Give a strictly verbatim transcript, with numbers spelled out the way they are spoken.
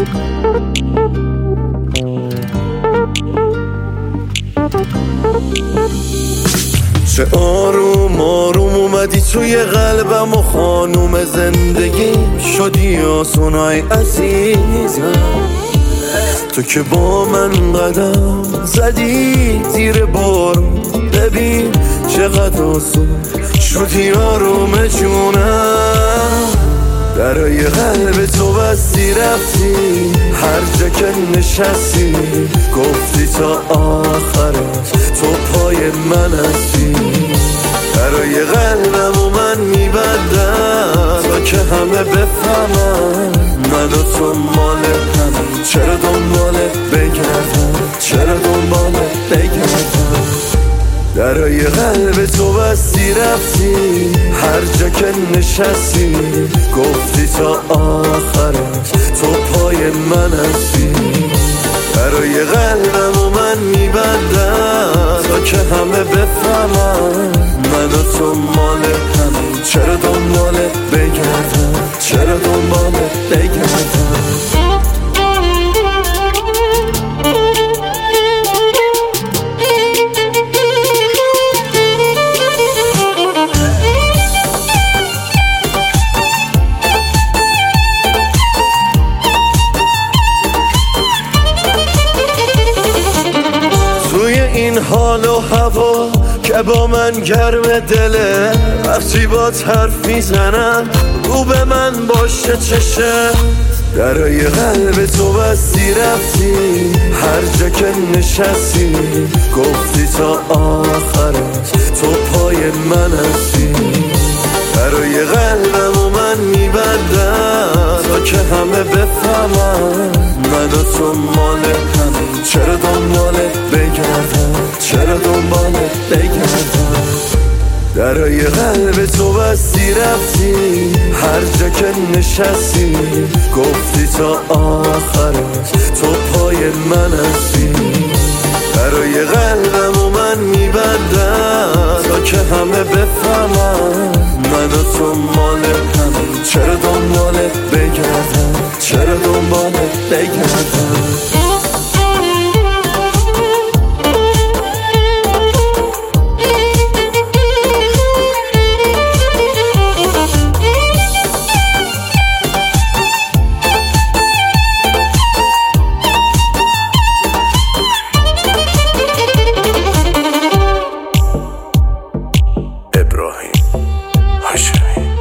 چه آروم آروم اومدی توی قلبم و خانوم زندگی شدی آسونای عزیزم. تو که با من قدم زدی زیر بارون، ببین چقدر آسون شدی آروم جونم. درای قلب تو بستی رفتی، هر جا که نشستی گفتی تا آخرت تو پای من هستی. درای قلبم و من میبندم تا که همه بفهمن من و تو مال هم. چرا دنبالت بگردم، چرا دنبالت بگردم. درای قلب تو بستی رفتی، هر جا که نشستی گفتی تا آخرت تو پای من هستی. درای قلبم و من میبندم تا که همه بفهمن من و تو مال هم. چرا دنبالت بگردم، چرا دنبالت بگردم. این حال و هوا که با من گرم دله، وقتی با حرف میزنم رو به من باشه چشه. درای قلب تو بستی رفتی، هر جا که نشستی گفتی تا آخرت تو پای من هستی. درای قلبم و من میبندم تا که همه بفهمن من و تو مال هم. چرا دنبالت بگردم، چرا دنبالت بگردم. درای قلب تو بستی رفتی، هر جا که نشستی گفتی تا آخرت تو پای من هستی. درای قلبم و من میبندم تا که همه بفهمن من و تو مال هم. چرا دنبالت بگردم، چرا دنبالت بگردم. ابراهیم هاشمی.